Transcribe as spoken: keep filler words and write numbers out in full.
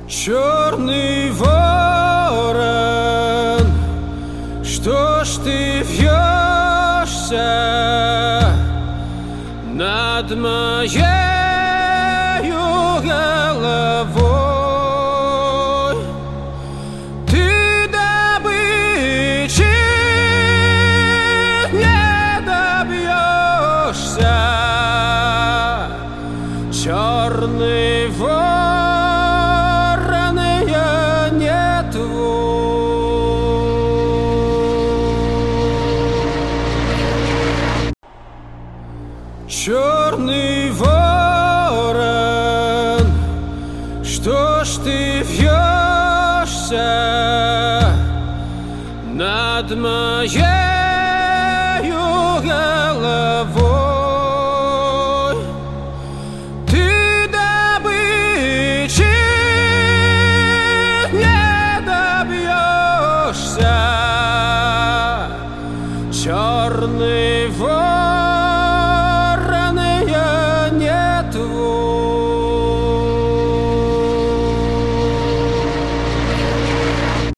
Черный ворон, что ж ты вьешься над моею головой? Ты добычи не добьешься, черный ворон. Черный ворон, что ж ты вьешься над моею головой? Ты добычи не добьешься, черный ворон.